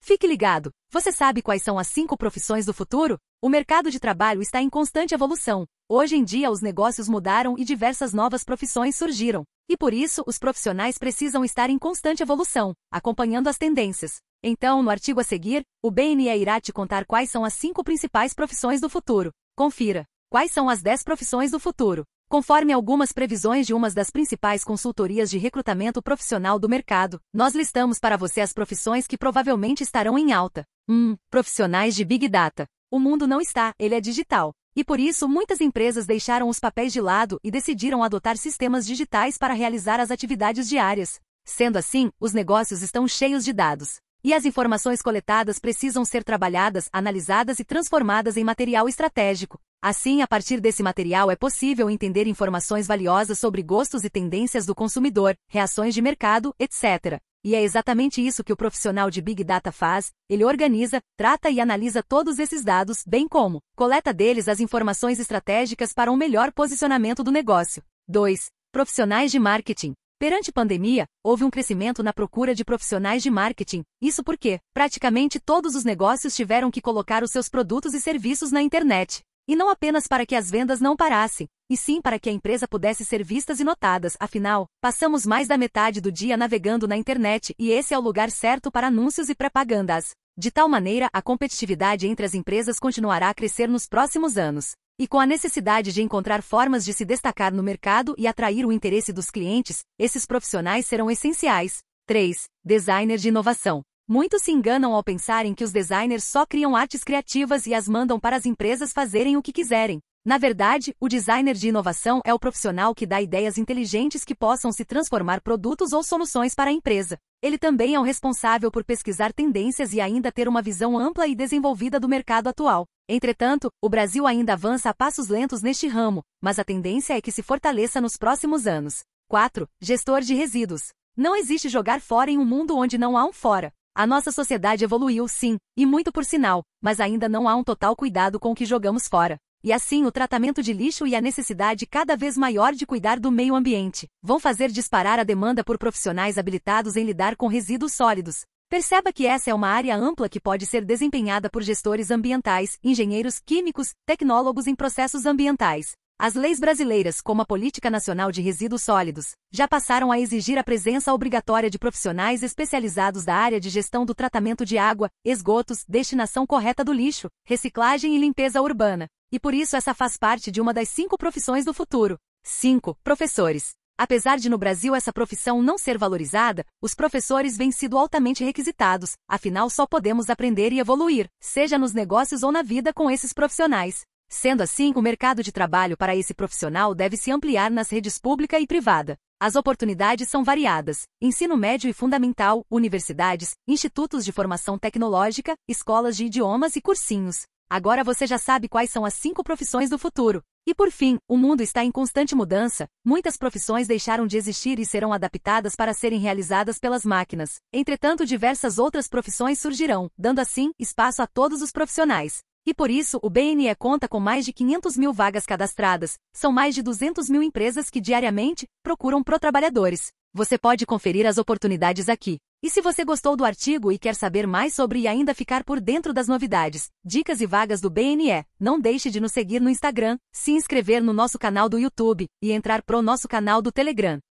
Fique ligado! Você sabe quais são as 5 profissões do futuro? O mercado de trabalho está em constante evolução. Hoje em dia os negócios mudaram e diversas novas profissões surgiram. E por isso, os profissionais precisam estar em constante evolução, acompanhando as tendências. Então, no artigo a seguir, o BNE irá te contar quais são as 5 principais profissões do futuro. Confira! Quais são as 10 profissões do futuro? Conforme algumas previsões de uma das principais consultorias de recrutamento profissional do mercado, nós listamos para você as profissões que provavelmente estarão em alta. Profissionais de Big Data. O mundo não está, ele é digital. E por isso, muitas empresas deixaram os papéis de lado e decidiram adotar sistemas digitais para realizar as atividades diárias. Sendo assim, os negócios estão cheios de dados. E as informações coletadas precisam ser trabalhadas, analisadas e transformadas em material estratégico. Assim, a partir desse material é possível entender informações valiosas sobre gostos e tendências do consumidor, reações de mercado, etc. E é exatamente isso que o profissional de Big Data faz. Ele organiza, trata e analisa todos esses dados, bem como coleta deles as informações estratégicas para um melhor posicionamento do negócio. 2. Profissionais de marketing. Perante a pandemia, houve um crescimento na procura de profissionais de marketing. Isso porque, praticamente todos os negócios tiveram que colocar os seus produtos e serviços na internet. E não apenas para que as vendas não parassem, e sim para que a empresa pudesse ser vistas e notadas. Afinal, passamos mais da metade do dia navegando na internet e esse é o lugar certo para anúncios e propagandas. De tal maneira, a competitividade entre as empresas continuará a crescer nos próximos anos. E com a necessidade de encontrar formas de se destacar no mercado e atrair o interesse dos clientes, esses profissionais serão essenciais. 3. Designer de inovação. Muitos se enganam ao pensarem que os designers só criam artes criativas e as mandam para as empresas fazerem o que quiserem. Na verdade, o designer de inovação é o profissional que dá ideias inteligentes que possam se transformar produtos ou soluções para a empresa. Ele também é o responsável por pesquisar tendências e ainda ter uma visão ampla e desenvolvida do mercado atual. Entretanto, o Brasil ainda avança a passos lentos neste ramo, mas a tendência é que se fortaleça nos próximos anos. 4. Gestor de resíduos. Não existe jogar fora em um mundo onde não há um fora. A nossa sociedade evoluiu, sim, e muito por sinal, mas ainda não há um total cuidado com o que jogamos fora. E assim o tratamento de lixo e a necessidade cada vez maior de cuidar do meio ambiente vão fazer disparar a demanda por profissionais habilitados em lidar com resíduos sólidos. Perceba que essa é uma área ampla que pode ser desempenhada por gestores ambientais, engenheiros químicos, tecnólogos em processos ambientais. As leis brasileiras, como a Política Nacional de Resíduos Sólidos, já passaram a exigir a presença obrigatória de profissionais especializados da área de gestão do tratamento de água, esgotos, destinação correta do lixo, reciclagem e limpeza urbana. E por isso essa faz parte de uma das 5 profissões do futuro. 5. Professores. Apesar de no Brasil essa profissão não ser valorizada, os professores vêm sido altamente requisitados, afinal só podemos aprender e evoluir, seja nos negócios ou na vida com esses profissionais. Sendo assim, o mercado de trabalho para esse profissional deve se ampliar nas redes pública e privada. As oportunidades são variadas: ensino médio e fundamental, universidades, institutos de formação tecnológica, escolas de idiomas e cursinhos. Agora você já sabe quais são as 5 profissões do futuro. E por fim, o mundo está em constante mudança, muitas profissões deixaram de existir e serão adaptadas para serem realizadas pelas máquinas. Entretanto, diversas outras profissões surgirão, dando assim espaço a todos os profissionais. E por isso, o BNE conta com mais de 500 mil vagas cadastradas, são mais de 200 mil empresas que diariamente procuram trabalhadores. Você pode conferir as oportunidades aqui. E se você gostou do artigo e quer saber mais sobre e ainda ficar por dentro das novidades, dicas e vagas do BNE, não deixe de nos seguir no Instagram, se inscrever no nosso canal do YouTube e entrar pro nosso canal do Telegram.